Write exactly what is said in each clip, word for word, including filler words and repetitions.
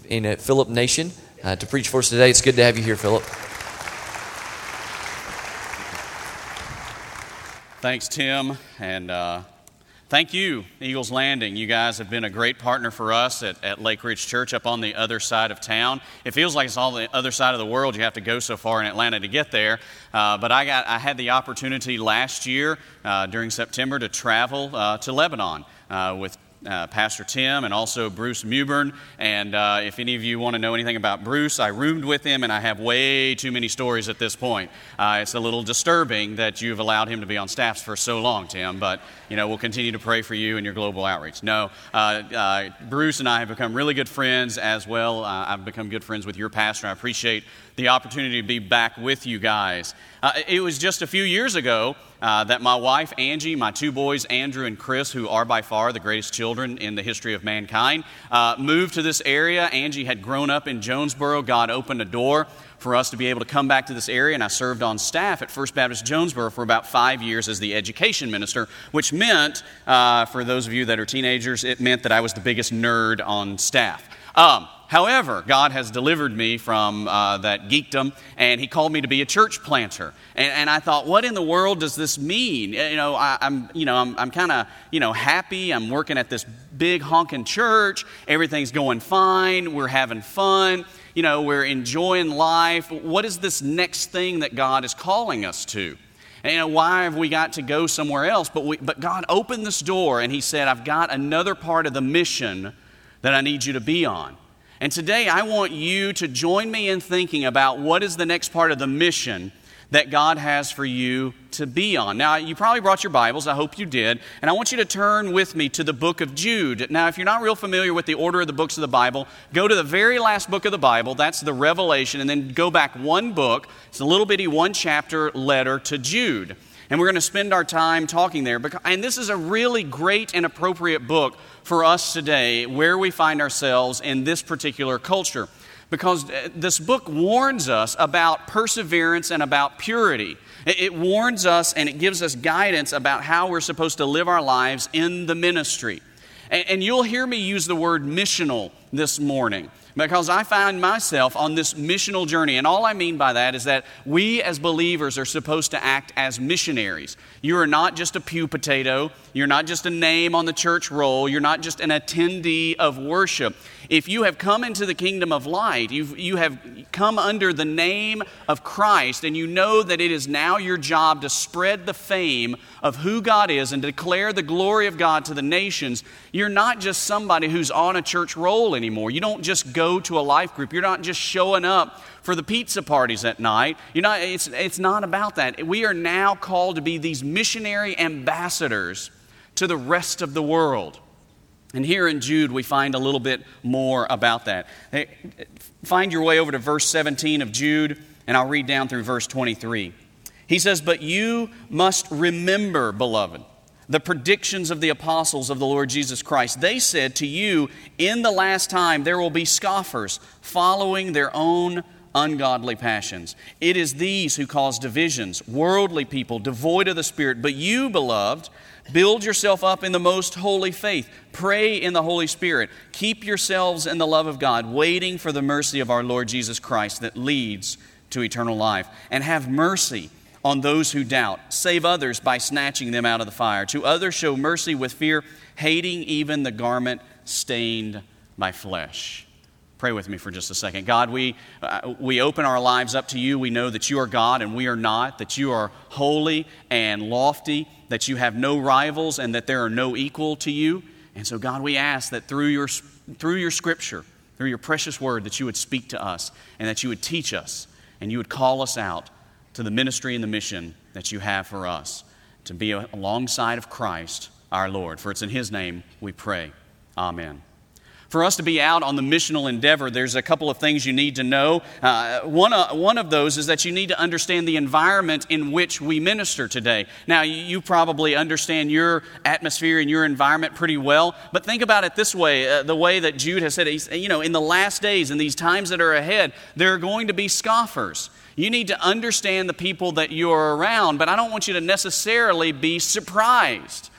in uh, Philip Nation uh, to preach for us today. It's good to have you here, Philip. Thanks, Tim, and uh, thank you, Eagles Landing. You guys have been a great partner for us at, at Lake Ridge Church up on the other side of town. It feels like it's all the other side of the world. You have to go so far in Atlanta to get there. Uh, but I got I had the opportunity last year uh, during September to travel uh, to Lebanon uh, with Uh, Pastor Tim and also Bruce Mewburn. And uh, if any of you want to know anything about Bruce, I roomed with him and I have way too many stories at this point. Uh, it's a little disturbing that you've allowed him to be on staff for so long, Tim, but you know, we'll continue to pray for you and your global outreach. No, uh, uh, Bruce and I have become really good friends as well. Uh, I've become good friends with your pastor. I appreciate the opportunity to be back with you guys. Uh, it was just a few years ago uh, that my wife, Angie, my two boys, Andrew and Chris, who are by far the greatest children in the history of mankind, uh, moved to this area. Angie had grown up in Jonesboro. God opened a door for us to be able to come back to this area, and I served on staff at First Baptist Jonesboro for about five years as the education minister, which meant, uh, for those of you that are teenagers, it meant that I was the biggest nerd on staff. Um, However, God has delivered me from uh, that geekdom, and He called me to be a church planter. And, and I thought, what in the world does this mean? You know, I, I'm, you know, I'm, I'm kind of, you know, happy. I'm working at this big honking church. Everything's going fine. We're having fun. You know, we're enjoying life. What is this next thing that God is calling us to? And, you know, why have we got to go somewhere else? But we, but God opened this door, and He said, I've got another part of the mission that I need you to be on. And today I want you to join me in thinking about what is the next part of the mission that God has for you to be on. Now, you probably brought your Bibles. I hope you did. And I want you to turn with me to the book of Jude. Now, if you're not real familiar with the order of the books of the Bible, go to the very last book of the Bible. That's the Revelation. And then go back one book. It's a little bitty one-chapter letter to Jude. And we're going to spend our time talking there. And this is a really great and appropriate book for us today, where we find ourselves in this particular culture. Because this book warns us about perseverance and about purity. It warns us and it gives us guidance about how we're supposed to live our lives in the ministry. And you'll hear me use the word missional this morning, because I find myself on this missional journey. And all I mean by that is that we as believers are supposed to act as missionaries. You are not just a pew potato. You're not just a name on the church roll. You're not just an attendee of worship. If you have come into the kingdom of light, you've, you have come under the name of Christ, and you know that it is now your job to spread the fame of who God is and declare the glory of God to the nations, you're not just somebody who's on a church roll anymore. You don't just go to a life group. You're not just showing up for the pizza parties at night. You're not, it's, it's not about that. We are now called to be these missionary ambassadors to the rest of the world. And here in Jude, we find a little bit more about that. Hey, find your way over to verse seventeen of Jude, and I'll read down through verse twenty-three. He says, "But you must remember, beloved, the predictions of the apostles of the Lord Jesus Christ. They said to you, in the last time there will be scoffers, following their own ungodly passions. It is these who cause divisions, worldly people, devoid of the Spirit. But you, beloved, build yourself up in the most holy faith. Pray in the Holy Spirit. Keep yourselves in the love of God, waiting for the mercy of our Lord Jesus Christ that leads to eternal life. And have mercy on those who doubt. Save others by snatching them out of the fire. To others show mercy with fear, hating even the garment stained by flesh." Pray with me for just a second. God, we uh, we open our lives up to you. We know that you are God and we are not, that you are holy and lofty, that you have no rivals and that there are no equal to you. And so, God, we ask that through your through your scripture, through your precious word, that you would speak to us and that you would teach us and you would call us out to the ministry and the mission that you have for us, to be alongside of Christ our Lord. For it's in His name we pray. Amen. For us to be out on the missional endeavor, there's a couple of things you need to know. Uh, one, uh, one of those is that you need to understand the environment in which we minister today. Now, you, you probably understand your atmosphere and your environment pretty well, but think about it this way, uh, the way that Jude has said, he's, you know, in the last days, in these times that are ahead, there are going to be scoffers. You need to understand the people that you're around, but I don't want you to necessarily be surprised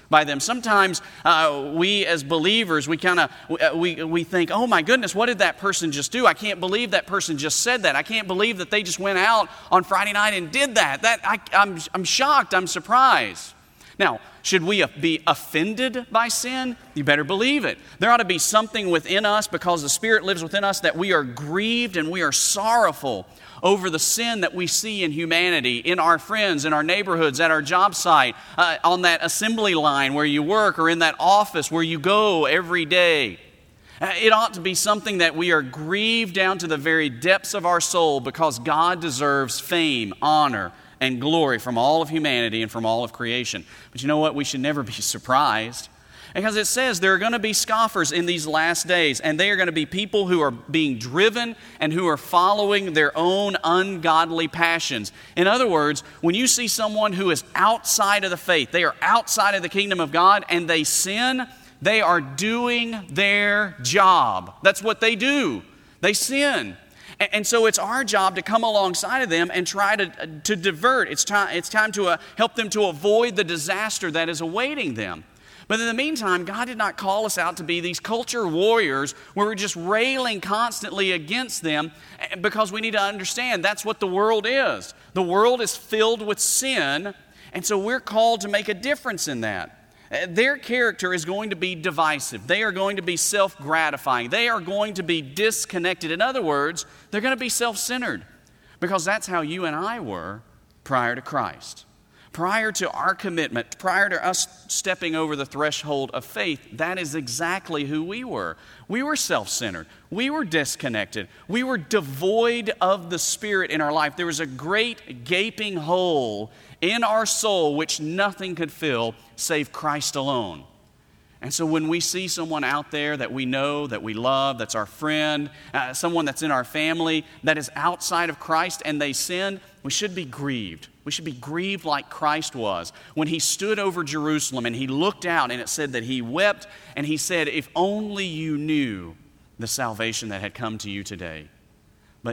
by them. Sometimes uh, we as believers, we kind of, we, we think, oh my goodness, what did that person just do? I can't believe that person just said that. I can't believe that they just went out on Friday night and did that. That I, I'm, I'm shocked, I'm surprised. Now, should we be offended by sin? You better believe it. There ought to be something within us, because the Spirit lives within us, that we are grieved and we are sorrowful over the sin that we see in humanity, in our friends, in our neighborhoods, at our job site, uh, on that assembly line where you work, or in that office where you go every day. Uh, it ought to be something that we are grieved down to the very depths of our soul, because God deserves fame, honor, and glory from all of humanity and from all of creation. But you know what? We should never be surprised, because it says there are going to be scoffers in these last days, and they are going to be people who are being driven and who are following their own ungodly passions. In other words, when you see someone who is outside of the faith, they are outside of the kingdom of God, and they sin, they are doing their job. That's what they do. They sin. And so it's our job to come alongside of them and try to, to divert. It's time, it's time to uh, help them to avoid the disaster that is awaiting them. But in the meantime, God did not call us out to be these culture warriors where we're just railing constantly against them, because we need to understand that's what the world is. The world is filled with sin, and so we're called to make a difference in that. Their character is going to be divisive. They are going to be self-gratifying. They are going to be disconnected. In other words, they're going to be self-centered, because that's how you and I were prior to Christ. Prior to our commitment, prior to us stepping over the threshold of faith, that is exactly who we were. We were self-centered. We were disconnected. We were devoid of the Spirit in our life. There was a great gaping hole in our soul which nothing could fill save Christ alone. And so when we see someone out there that we know, that we love, that's our friend, uh, someone that's in our family that is outside of Christ and they sin, we should be grieved. We should be grieved like Christ was when he stood over Jerusalem and he looked out, and it said that he wept and he said, if only you knew the salvation that had come to you today. But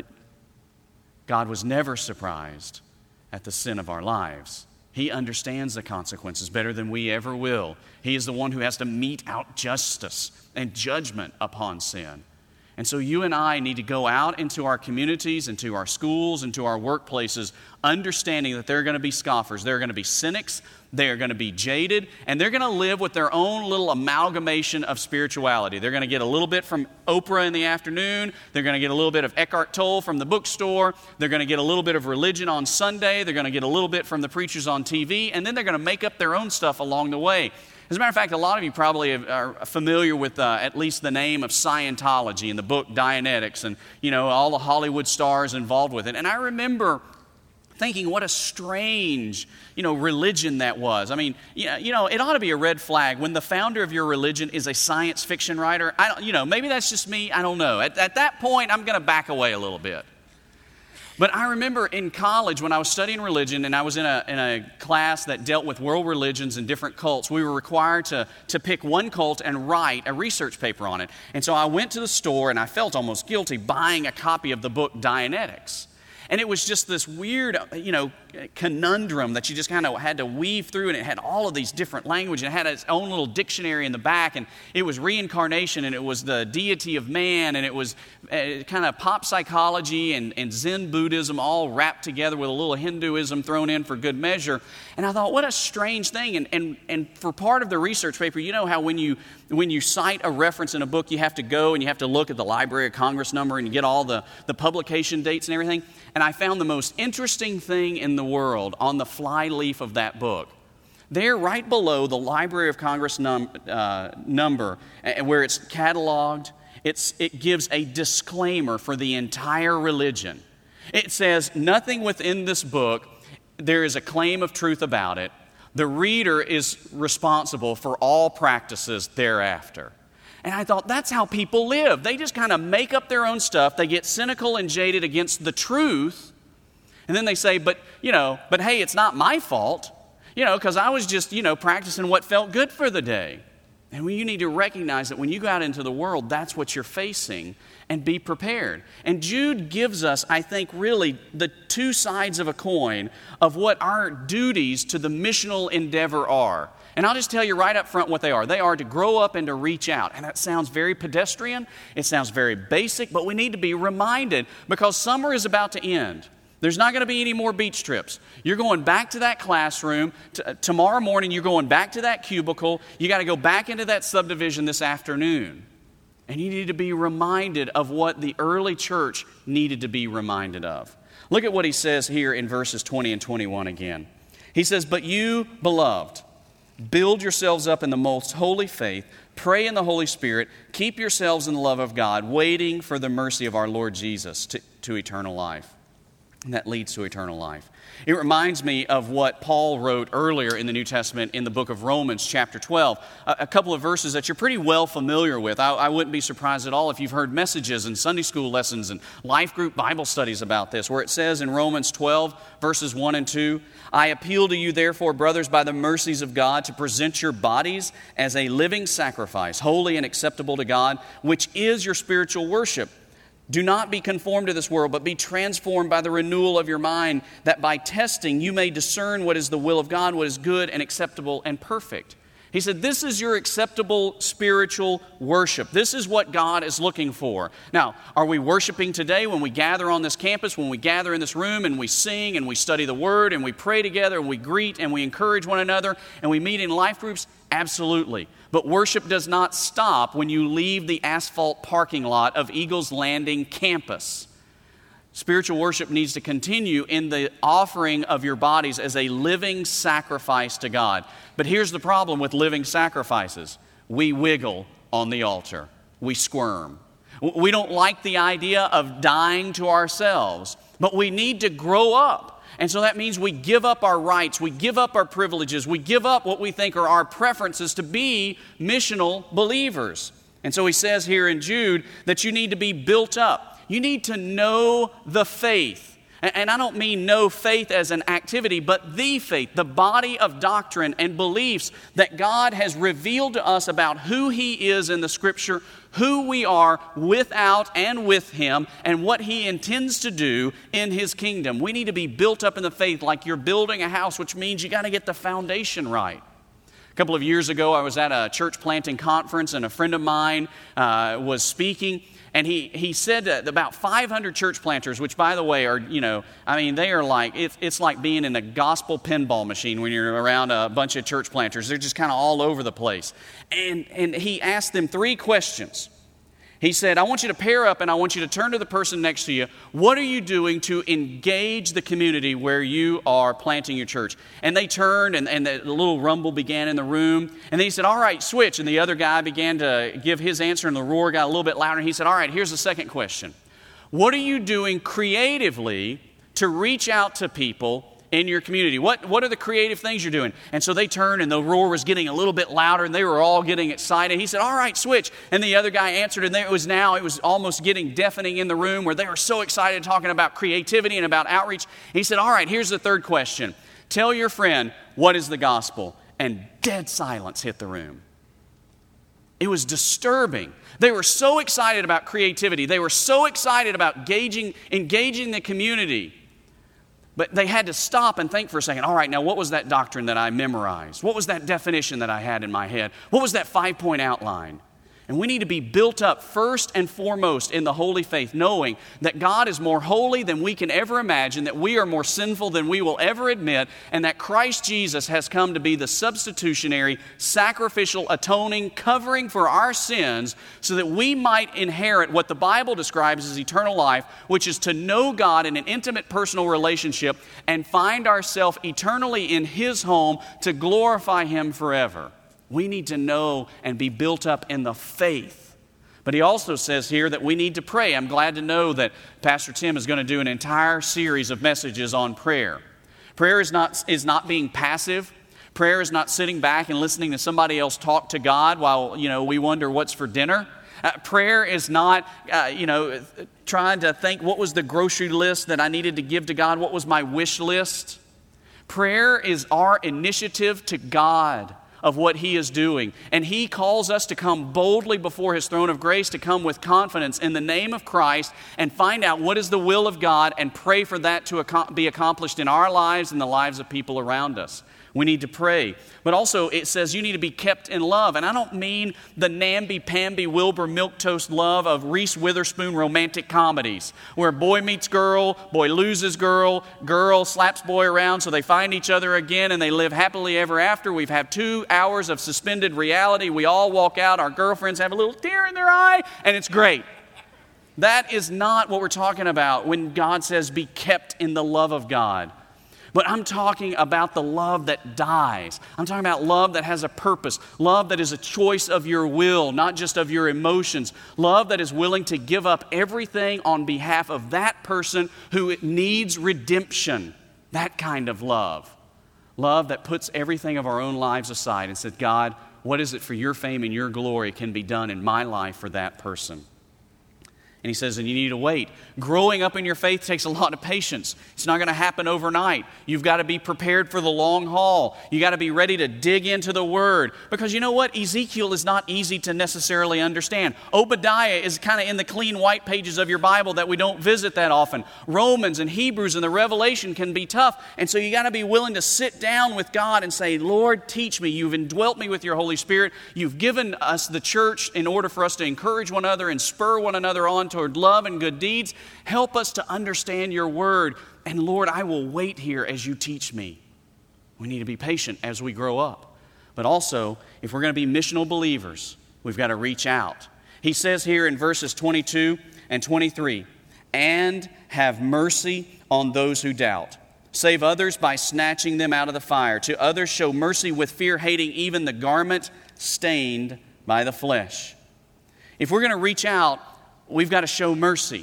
God was never surprised at the sin of our lives. He understands the consequences better than we ever will. He is the one who has to mete out justice and judgment upon sin. And so you and I need to go out into our communities, into our schools, into our workplaces, understanding that there are going to be scoffers, there are going to be cynics, they are going to be jaded, and they're going to live with their own little amalgamation of spirituality. They're going to get a little bit from Oprah in the afternoon, they're going to get a little bit of Eckhart Tolle from the bookstore, they're going to get a little bit of religion on Sunday, they're going to get a little bit from the preachers on T V, and then they're going to make up their own stuff along the way. As a matter of fact, a lot of you probably are familiar with uh, at least the name of Scientology and the book Dianetics, and, you know, all the Hollywood stars involved with it. And I remember thinking what a strange, you know, religion that was. I mean, you know, it ought to be a red flag when the founder of your religion is a science fiction writer. I don't, you know, maybe that's just me. I don't know. At, at that point, I'm going to back away a little bit. But I remember in college when I was studying religion, and I was in a, in a class that dealt with world religions and different cults, we were required to, to pick one cult and write a research paper on it. And so I went to the store, and I felt almost guilty buying a copy of the book Dianetics. And it was just this weird, you know, conundrum that you just kind of had to weave through, and it had all of these different language, and it had its own little dictionary in the back, and it was reincarnation, and it was the deity of man, and it was uh, kind of pop psychology and, and Zen Buddhism all wrapped together with a little Hinduism thrown in for good measure. And I thought, what a strange thing. And and and for part of the research paper, you know how when you when you cite a reference in a book, you have to go and you have to look at the Library of Congress number and you get all the, the publication dates and everything. And I found the most interesting thing in the world on the flyleaf of that book. There, right below the Library of Congress num, uh, number, uh, where it's cataloged, it's, it gives a disclaimer for the entire religion. It says, nothing within this book, there is a claim of truth about it. The reader is responsible for all practices thereafter. And I thought, that's how people live. They just kind of make up their own stuff. They get cynical and jaded against the truth. And then they say, but, you know, but hey, it's not my fault, you know, because I was just, you know, practicing what felt good for the day. And you need to recognize that when you go out into the world, that's what you're facing, and be prepared. And Jude gives us, I think, really the two sides of a coin of what our duties to the missional endeavor are. And I'll just tell you right up front what they are. They are to grow up and to reach out. And that sounds very pedestrian. It sounds very basic, but we need to be reminded because summer is about to end. There's not going to be any more beach trips. You're going back to that classroom. T- tomorrow morning, you're going back to that cubicle. You got to go back into that subdivision this afternoon. And you need to be reminded of what the early church needed to be reminded of. Look at what he says here in verses twenty and twenty-one again. He says, "But you, beloved, build yourselves up in the most holy faith, pray in the Holy Spirit, keep yourselves in the love of God, waiting for the mercy of our Lord Jesus to, to eternal life." And that leads to eternal life. It reminds me of what Paul wrote earlier in the New Testament in the book of Romans, chapter twelve. A, a couple of verses that you're pretty well familiar with. I, I wouldn't be surprised at all if you've heard messages and Sunday school lessons and life group Bible studies about this, where it says in Romans twelve, verses one and two, "I appeal to you, therefore, brothers, by the mercies of God, to present your bodies as a living sacrifice, holy and acceptable to God, which is your spiritual worship. Do not be conformed to this world, but be transformed by the renewal of your mind, that by testing you may discern what is the will of God, what is good and acceptable and perfect." He said, this is your acceptable spiritual worship. This is what God is looking for. Now, are we worshiping today when we gather on this campus, when we gather in this room and we sing and we study the Word and we pray together and we greet and we encourage one another and we meet in life groups? Absolutely. But worship does not stop when you leave the asphalt parking lot of Eagles Landing campus. Spiritual worship needs to continue in the offering of your bodies as a living sacrifice to God. But here's the problem with living sacrifices. We wiggle on the altar. We squirm. We don't like the idea of dying to ourselves, but we need to grow up. And so that means we give up our rights, we give up our privileges, we give up what we think are our preferences to be missional believers. And so he says here in Jude that you need to be built up. You need to know the faith. And I don't mean know faith as an activity, but the faith, the body of doctrine and beliefs that God has revealed to us about who He is in the Scripture, who we are without and with Him, and what He intends to do in His kingdom. We need to be built up in the faith like you're building a house, which means you got to get the foundation right. A couple of years ago, I was at a church planting conference, and a friend of mine uh, was speaking. And he, he said that about five hundred church planters, which, by the way, are, you know, I mean, they are like, it's, it's like being in a gospel pinball machine when you're around a bunch of church planters. They're just kind of all over the place. And, and he asked them three questions. He said, I want you to pair up and I want you to turn to the person next to you. What are you doing to engage the community where you are planting your church? And they turned and, and the little rumble began in the room. And then he said, all right, switch. And the other guy began to give his answer and the roar got a little bit louder. And he said, all right, here's the second question. What are you doing creatively to reach out to people in your community? What, what are the creative things you're doing? And so they turned and the roar was getting a little bit louder and they were all getting excited. He said, all right, switch. And the other guy answered and it was now, it was almost getting deafening in the room where they were so excited talking about creativity and about outreach. He said, all right, here's the third question. Tell your friend, what is the gospel? And dead silence hit the room. It was disturbing. They were so excited about creativity. They were so excited about engaging, engaging the community. But they had to stop and think for a second. All right, now what was that doctrine that I memorized? What was that definition that I had in my head? What was that five-point outline? And we need to be built up first and foremost in the holy faith, knowing that God is more holy than we can ever imagine, that we are more sinful than we will ever admit, and that Christ Jesus has come to be the substitutionary, sacrificial, atoning, covering for our sins so that we might inherit what the Bible describes as eternal life, which is to know God in an intimate personal relationship and find ourselves eternally in His home to glorify Him forever. We need to know and be built up in the faith. But he also says here that we need to pray. I'm glad to know that Pastor Tim is going to do an entire series of messages on prayer. Prayer is not, is not being passive. Prayer is not sitting back and listening to somebody else talk to God while, you know, we wonder what's for dinner. Uh, prayer is not, uh, you know, trying to think what was the grocery list that I needed to give to God? What was my wish list? Prayer is our initiative to God of what He is doing. And He calls us to come boldly before His throne of grace, to come with confidence in the name of Christ and find out what is the will of God and pray for that to be accomplished in our lives and the lives of people around us. We need to pray. But also it says you need to be kept in love. And I don't mean the namby-pamby Wilbur milquetoast love of Reese Witherspoon romantic comedies where boy meets girl, boy loses girl, girl slaps boy around so they find each other again and they live happily ever after. We've had two hours of suspended reality. We all walk out, our girlfriends have a little tear in their eye, and it's great. That is not what we're talking about when God says be kept in the love of God. But I'm talking about the love that dies. I'm talking about love that has a purpose. Love that is a choice of your will, not just of your emotions. Love that is willing to give up everything on behalf of that person who needs redemption. That kind of love. Love that puts everything of our own lives aside and says, God, what is it for your fame and your glory can be done in my life for that person? And he says, and you need to wait. Growing up in your faith takes a lot of patience. It's not going to happen overnight. You've got to be prepared for the long haul. You got to be ready to dig into the Word. Because you know what? Ezekiel is not easy to necessarily understand. Obadiah is kind of in the clean white pages of your Bible that we don't visit that often. Romans and Hebrews and the Revelation can be tough. And so you got to be willing to sit down with God and say, Lord, teach me. You've indwelt me with your Holy Spirit. You've given us the church in order for us to encourage one another and spur one another on toward love and good deeds. Help us to understand your word. And Lord, I will wait here as you teach me. We need to be patient as we grow up. But also, if we're going to be missional believers, we've got to reach out. He says here in verses twenty-two and twenty-three, and have mercy on those who doubt. Save others by snatching them out of the fire. To others show mercy with fear, hating even the garment stained by the flesh. If we're going to reach out, we've got to show mercy.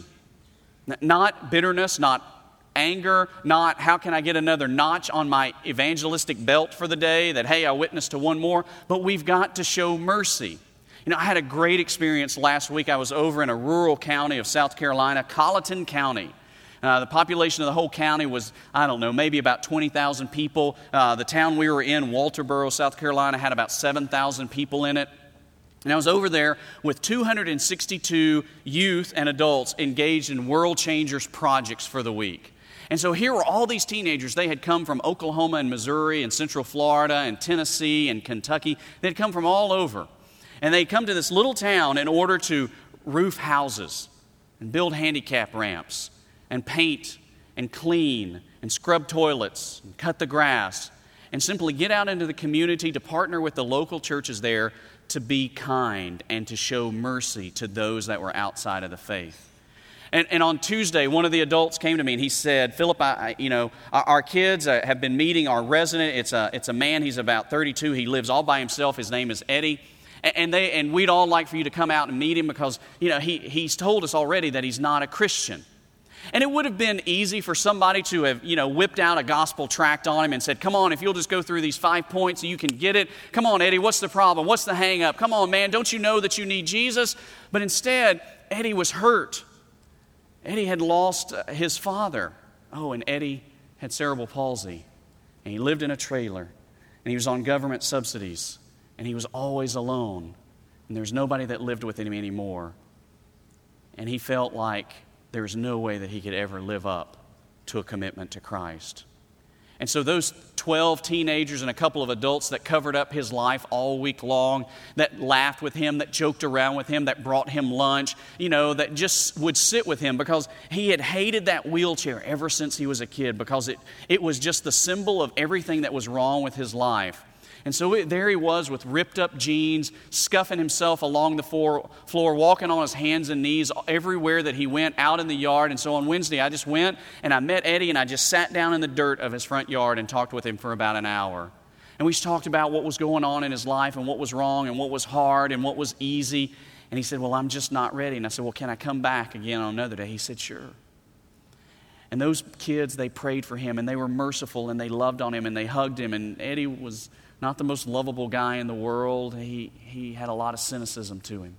Not bitterness, not anger, not how can I get another notch on my evangelistic belt for the day that, hey, I witnessed to one more, but we've got to show mercy. You know, I had a great experience last week. I was over in a rural county of South Carolina, Colleton County. Uh, the population of the whole county was, I don't know, maybe about twenty thousand people. Uh, the town we were in, Walterboro, South Carolina, had about seven thousand people in it. And I was over there with two hundred sixty-two youth and adults engaged in World Changers projects for the week. And so here were all these teenagers. They had come from Oklahoma and Missouri and Central Florida and Tennessee and Kentucky. They had come from all over. And they'd come to this little town in order to roof houses and build handicap ramps and paint and clean and scrub toilets and cut the grass and simply get out into the community to partner with the local churches there to be kind and to show mercy to those that were outside of the faith. And, and on Tuesday, one of the adults came to me and he said, Philip, I, I, you know, our, our kids uh, have been meeting our resident. It's a, it's a man. He's about thirty-two. He lives all by himself. His name is Eddie. And, and, they, and we'd all like for you to come out and meet him because, you know, he, he's told us already that he's not a Christian. And it would have been easy for somebody to have, you know, whipped out a gospel tract on him and said, come on, if you'll just go through these five points, you can get it. Come on, Eddie, what's the problem? What's the hang up? Come on, man, don't you know that you need Jesus? But instead, Eddie was hurt. Eddie had lost his father. Oh, and Eddie had cerebral palsy. And he lived in a trailer. And he was on government subsidies. And he was always alone. And there was nobody that lived with him anymore. And he felt like there was no way that he could ever live up to a commitment to Christ. And so those twelve teenagers and a couple of adults that covered up his life all week long, that laughed with him, that joked around with him, that brought him lunch, you know, that just would sit with him because he had hated that wheelchair ever since he was a kid because it, it was just the symbol of everything that was wrong with his life. And so it, there he was with ripped up jeans, scuffing himself along the floor, floor, walking on his hands and knees everywhere that he went, out in the yard. And so on Wednesday, I just went and I met Eddie and I just sat down in the dirt of his front yard and talked with him for about an hour. And we just talked about what was going on in his life and what was wrong and what was hard and what was easy. And he said, well, I'm just not ready. And I said, well, can I come back again on another day? He said, sure. And those kids, they prayed for him and they were merciful and they loved on him and they hugged him. And Eddie was not the most lovable guy in the world. He, he had a lot of cynicism to him.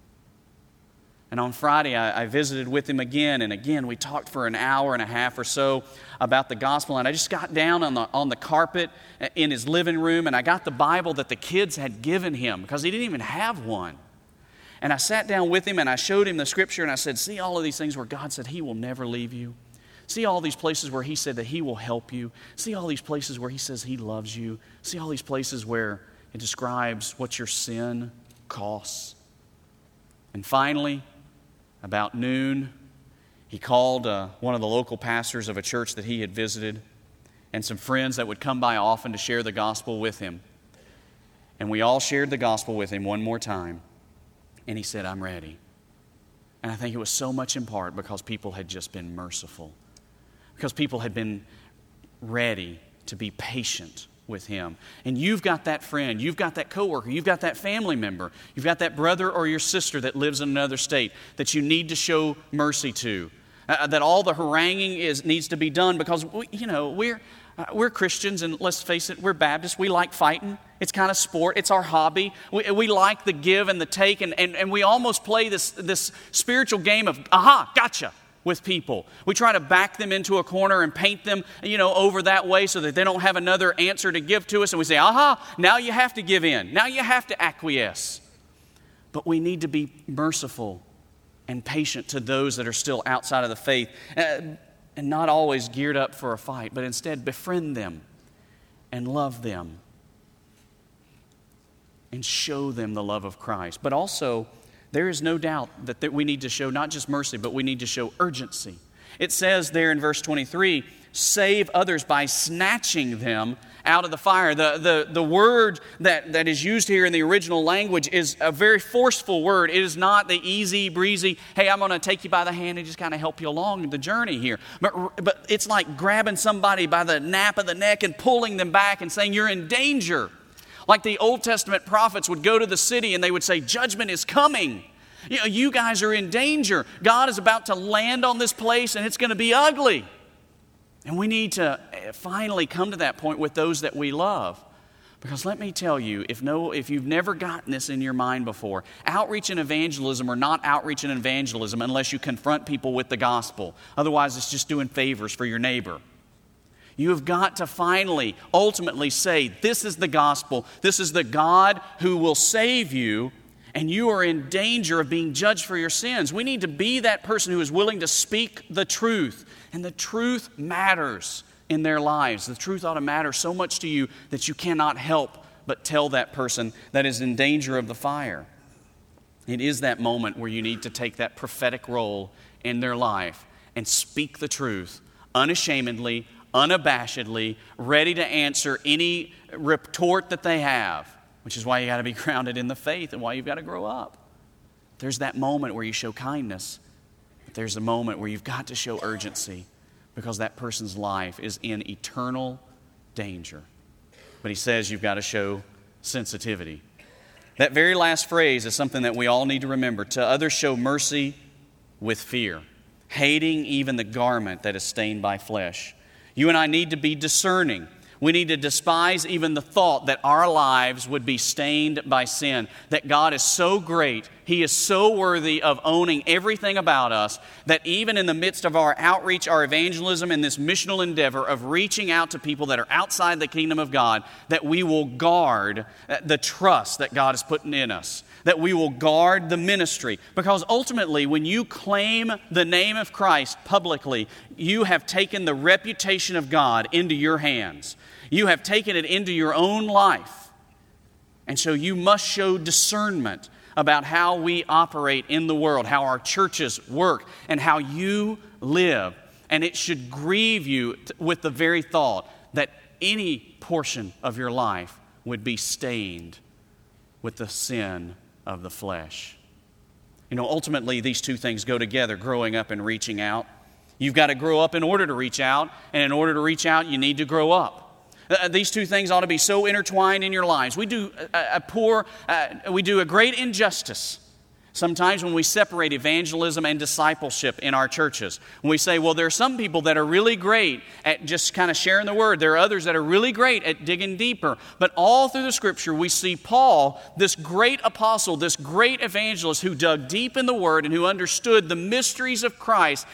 And on Friday, I, I visited with him again, and again, we talked for an hour and a half or so about the gospel, and I just got down on the, on the carpet in his living room, and I got the Bible that the kids had given him, because he didn't even have one. And I sat down with him, and I showed him the scripture, and I said, see all of these things where God said he will never leave you? See all these places where he said that he will help you. See all these places where he says he loves you. See all these places where it describes what your sin costs. And finally, about noon, he called uh, one of the local pastors of a church that he had visited and some friends that would come by often to share the gospel with him. And we all shared the gospel with him one more time. And he said, I'm ready. And I think it was so much in part because people had just been merciful. Because people had been ready to be patient with him. And you've got that friend, you've got that coworker, you've got that family member, you've got that brother or your sister that lives in another state that you need to show mercy to. Uh, that all the haranguing is needs to be done because, we, you know, we're... Uh, we're Christians, and let's face it, we're Baptists. We like fighting. It's kind of sport. It's our hobby. We, we like the give and the take, and, and, and we almost play this, this spiritual game of, aha, gotcha, with people. We try to back them into a corner and paint them, you know, over that way so that they don't have another answer to give to us, and we say, aha, now you have to give in. Now you have to acquiesce. But we need to be merciful and patient to those that are still outside of the faith. Uh, And not always geared up for a fight, but instead befriend them and love them and show them the love of Christ. But also, there is no doubt that we need to show not just mercy, but we need to show urgency. It says there in verse twenty-three, save others by snatching them out of the fire. The, the, the word that, that is used here in the original language is a very forceful word. It is not the easy breezy, hey, I'm going to take you by the hand and just kind of help you along the journey here. But, but it's like grabbing somebody by the nape of the neck and pulling them back and saying, you're in danger. Like the Old Testament prophets would go to the city and they would say, judgment is coming. You know, you guys are in danger. God is about to land on this place and it's going to be ugly. And we need to finally come to that point with those that we love. Because let me tell you, if no, if you've never gotten this in your mind before, outreach and evangelism are not outreach and evangelism unless you confront people with the gospel. Otherwise, it's just doing favors for your neighbor. You have got to finally, ultimately say, this is the gospel. This is the God who will save you, and you are in danger of being judged for your sins. We need to be that person who is willing to speak the truth. And the truth matters in their lives. The truth ought to matter so much to you that you cannot help but tell that person that is in danger of the fire. It is that moment where you need to take that prophetic role in their life and speak the truth unashamedly, unabashedly, ready to answer any retort that they have, which is why you got to be grounded in the faith and why you've got to grow up. There's that moment where you show kindness. There's a moment where you've got to show urgency because that person's life is in eternal danger. But he says you've got to show sensitivity. That very last phrase is something that we all need to remember. To others show mercy with fear, hating even the garment that is stained by flesh. You and I need to be discerning. We need to despise even the thought that our lives would be stained by sin. That God is so great, He is so worthy of owning everything about us, that even in the midst of our outreach, our evangelism, and this missional endeavor of reaching out to people that are outside the kingdom of God, that we will guard the trust that God is putting in us. That we will guard the ministry. Because ultimately, when you claim the name of Christ publicly, you have taken the reputation of God into your hands. You have taken it into your own life. And so you must show discernment about how we operate in the world, how our churches work, and how you live. And it should grieve you with the very thought that any portion of your life would be stained with the sin of the flesh. You know, ultimately, these two things go together, growing up and reaching out. You've got to grow up in order to reach out, and in order to reach out, you need to grow up. Uh, these two things ought to be so intertwined in your lives. We do a, a poor, uh, we do a great injustice sometimes when we separate evangelism and discipleship in our churches. When we say, well, there are some people that are really great at just kind of sharing the word. There are others that are really great at digging deeper. But all through the Scripture, we see Paul, this great apostle, this great evangelist who dug deep in the word and who understood the mysteries of Christ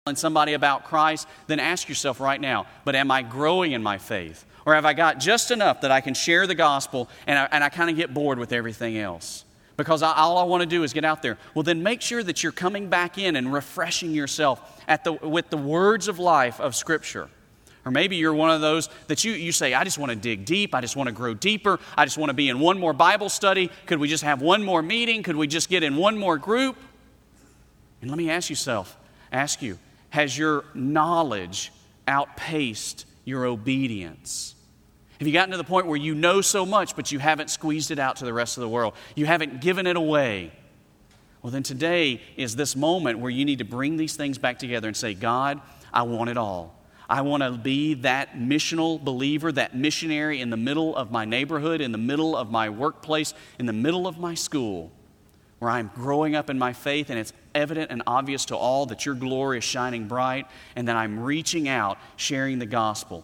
telling somebody about Christ, then ask yourself right now, but am I growing in my faith? Or have I got just enough that I can share the gospel and I, and I kind of get bored with everything else? Because I, all I want to do is get out there. Well, then make sure that you're coming back in and refreshing yourself at the, with the words of life of Scripture. Or maybe you're one of those that you, you say, I just want to dig deep. I just want to grow deeper. I just want to be in one more Bible study. Could we just have one more meeting? Could we just get in one more group? And let me ask yourself, ask you, has your knowledge outpaced your obedience? Have you gotten to the point where you know so much, but you haven't squeezed it out to the rest of the world? You haven't given it away? Well, then today is this moment where you need to bring these things back together and say, God, I want it all. I want to be that missional believer, that missionary in the middle of my neighborhood, in the middle of my workplace, in the middle of my school, where I'm growing up in my faith and it's evident and obvious to all that your glory is shining bright, and that I'm reaching out, sharing the gospel.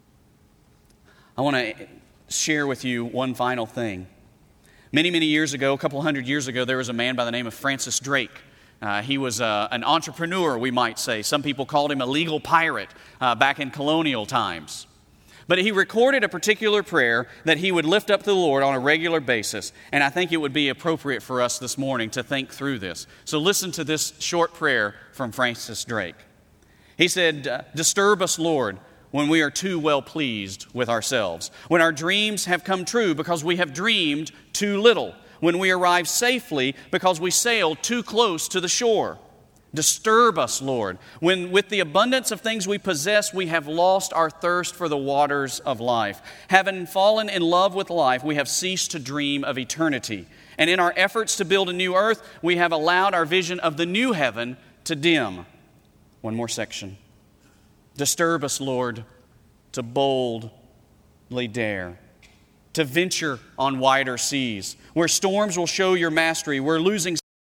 I want to share with you one final thing. Many, many years ago, a couple hundred years ago, there was a man by the name of Francis Drake. Uh, he was uh, an entrepreneur, we might say. Some people called him a legal pirate uh, back in colonial times. But he recorded a particular prayer that he would lift up to the Lord on a regular basis. And I think it would be appropriate for us this morning to think through this. So listen to this short prayer from Francis Drake. He said, "Disturb us, Lord, when we are too well pleased with ourselves, when our dreams have come true because we have dreamed too little, when we arrive safely because we sailed too close to the shore. Disturb us, Lord, when with the abundance of things we possess, we have lost our thirst for the waters of life. Having fallen in love with life, we have ceased to dream of eternity. And in our efforts to build a new earth, we have allowed our vision of the new heaven to dim." One more section. "Disturb us, Lord, to boldly dare, to venture on wider seas, where storms will show your mastery, where losing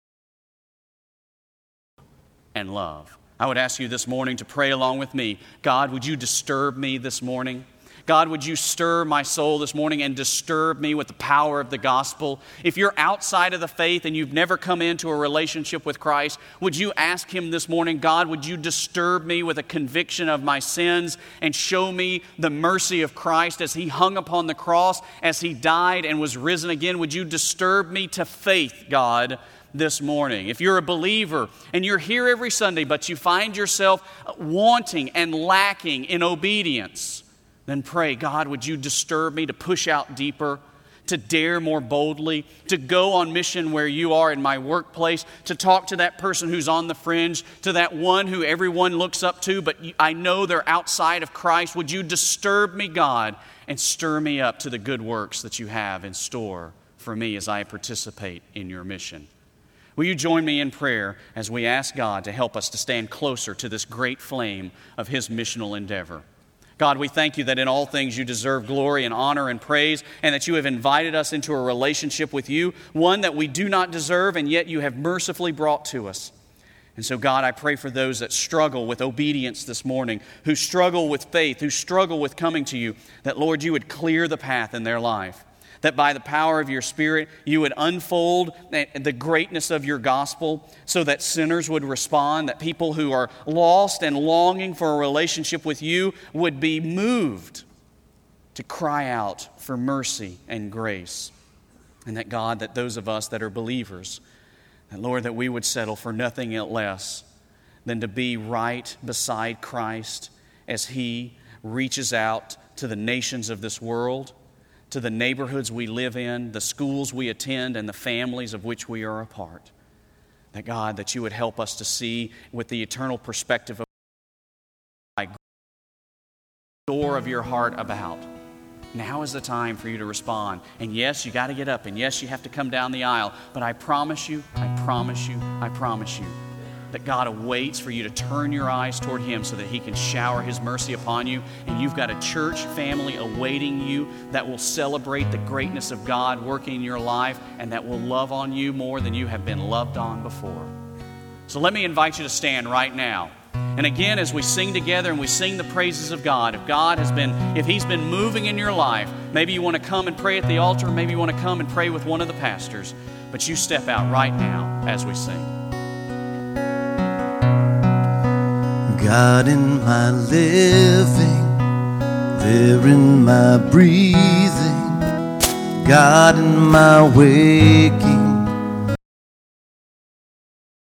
and love." I would ask you this morning to pray along with me. God, would you disturb me this morning? God, would you stir my soul this morning and disturb me with the power of the gospel? If you're outside of the faith and you've never come into a relationship with Christ, would you ask Him this morning, God, would you disturb me with a conviction of my sins and show me the mercy of Christ as He hung upon the cross, as He died and was risen again? Would you disturb me to faith, God, this morning? If you're a believer and you're here every Sunday, but you find yourself wanting and lacking in obedience, then pray, God, would you disturb me to push out deeper, to dare more boldly, to go on mission where you are in my workplace, to talk to that person who's on the fringe, to that one who everyone looks up to, but I know they're outside of Christ. Would you disturb me, God, and stir me up to the good works that you have in store for me as I participate in your mission? Will you join me in prayer as we ask God to help us to stand closer to this great flame of His missional endeavor? God, we thank you that in all things you deserve glory and honor and praise, and that you have invited us into a relationship with you, one that we do not deserve, and yet you have mercifully brought to us. And so, God, I pray for those that struggle with obedience this morning, who struggle with faith, who struggle with coming to you, that, Lord, you would clear the path in their life. That by the power of your Spirit, you would unfold the greatness of your gospel so that sinners would respond, that people who are lost and longing for a relationship with you would be moved to cry out for mercy and grace. And that, God, that those of us that are believers, that, Lord, that we would settle for nothing less than to be right beside Christ as He reaches out to the nations of this world, to the neighborhoods we live in, the schools we attend, and the families of which we are a part. That, God, that you would help us to see with the eternal perspective of the door of your heart about. Now is the time for you to respond. And yes, you got to get up, and yes, you have to come down the aisle, but I promise you, I promise you, I promise you, that God awaits for you to turn your eyes toward Him so that He can shower His mercy upon you. And you've got a church family awaiting you that will celebrate the greatness of God working in your life and that will love on you more than you have been loved on before. So let me invite you to stand right now. And again, as we sing together and we sing the praises of God, if God has been, if He's been moving in your life, maybe you want to come and pray at the altar, maybe you want to come and pray with one of the pastors, but you step out right now as we sing. God in my living, there in my breathing, God in my waking,